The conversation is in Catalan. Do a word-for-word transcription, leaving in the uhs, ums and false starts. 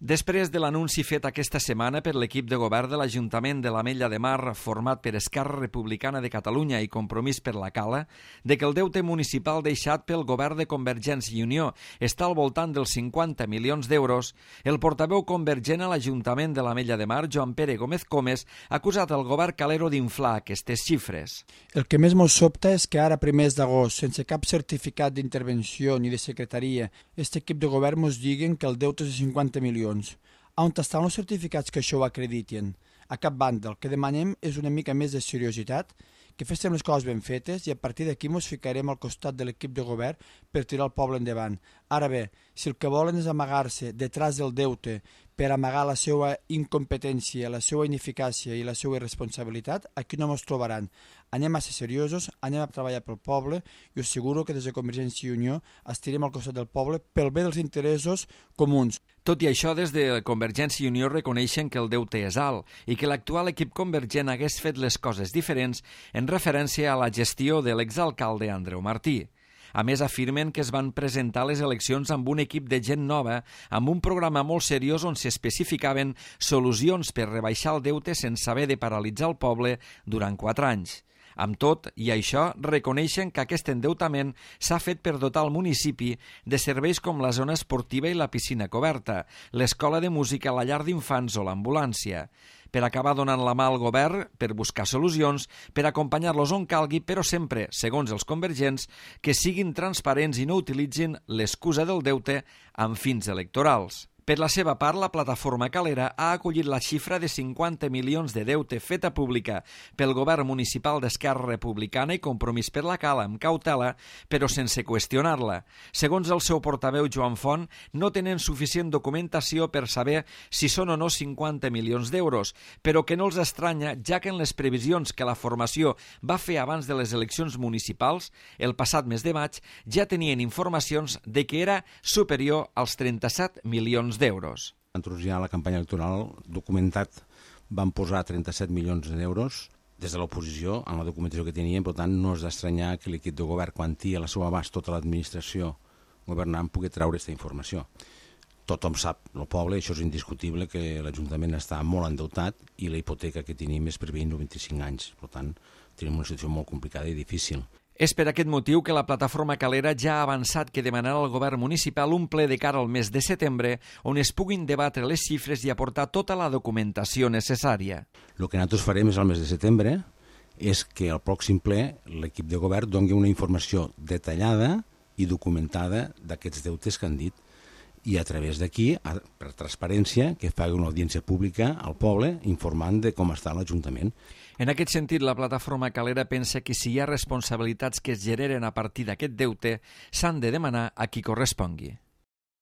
Després de l'anunci fet aquesta setmana per l'equip de govern de l'Ajuntament de l'Ametlla de Mar, format per Esquerra Republicana de Catalunya i Compromís per la Cala, de que el deute municipal deixat pel govern de Convergència i Unió està al voltant dels cinquanta milions d'euros, el portaveu convergent a l'Ajuntament de l'Ametlla de Mar, Joan Pere Gómez Comes, ha acusat el govern calero d'inflar aquestes xifres. El que més mos sobta és que ara, primers d'agost, sense cap certificat d'intervenció ni de secretaria, aquest equip de govern mos diguen que el deute és de cinquanta milions. On estan els certificats que això ho acrediten? A cap banda, el que demanem és una mica més de seriositat, que féssim les coses ben fetes i a partir d'aquí ens ficarem al costat de l'equip de govern per tirar el poble endavant. Ara bé, si el que volen és amagar-se detrás del deute per amagar la seva incompetència, la seva ineficàcia i la seva irresponsabilitat, aquí no ens trobaran. Anem a ser seriosos, anem a treballar pel poble i us asseguro que des de Convergència i Unió estirem al costat del poble pel bé dels interessos comuns. Tot i això, des de Convergència i Unió reconeixen que el deute és alt i que l'actual equip convergent hagués fet les coses diferents en referència a la gestió de l'exalcalde Andreu Martí. A més, afirmen que es van presentar les eleccions amb un equip de gent nova, amb un programa molt seriós on s'especificaven solucions per rebaixar el deute sense haver de paralitzar el poble durant quatre anys. Amb tot i això, reconeixen que aquest endeutament s'ha fet per dotar el municipi de serveis com la zona esportiva i la piscina coberta, l'escola de música, la llar d'infants o l'ambulància, per acabar donant la mà al govern, per buscar solucions, per acompanyar-los on calgui, però sempre, segons els convergents, que siguin transparents i no utilitzin l'excusa del deute amb fins electorals. Per la seva part, la plataforma calera ha acollit la xifra de cinquanta milions de deute feta pública pel govern municipal d'Esquerra Republicana i Compromís per la Cala amb cautela, però sense qüestionar-la. Segons el seu portaveu Joan Font, no tenen suficient documentació per saber si són o no cinquanta milions d'euros, però que no els estranya, ja que en les previsions que la formació va fer abans de les eleccions municipals, el passat mes de maig, ja tenien informacions de que era superior als trenta-set milions d'euros. Nosaltres ja a la campanya electoral documentat van posar trenta-set milions d'euros des de l'oposició en la documentació que tenien, per tant no és d'estranyar que l'equip de govern, quan té a la seva abast tota l'administració governant, pugui treure aquesta informació. Tothom sap, el poble, això és indiscutible, que l'Ajuntament està molt endeutat i la hipoteca que tenim és per vint o vint-i-cinc anys. Per tant, tenim una situació molt complicada i difícil. És per aquest motiu que la plataforma calera ja ha avançat que demanarà al govern municipal un ple de cara al mes de setembre on es puguin debatre les xifres i aportar tota la documentació necessària. El que nosaltres farem és al mes de setembre és que al pròxim ple l'equip de govern doni una informació detallada i documentada d'aquests deutes que han dit i a través d'aquí, per transparència, que faci una audiència pública al poble informant de com està l'Ajuntament. En aquest sentit, la plataforma calera pensa que si hi ha responsabilitats que es generen a partir d'aquest deute, s'han de demanar a qui correspongui.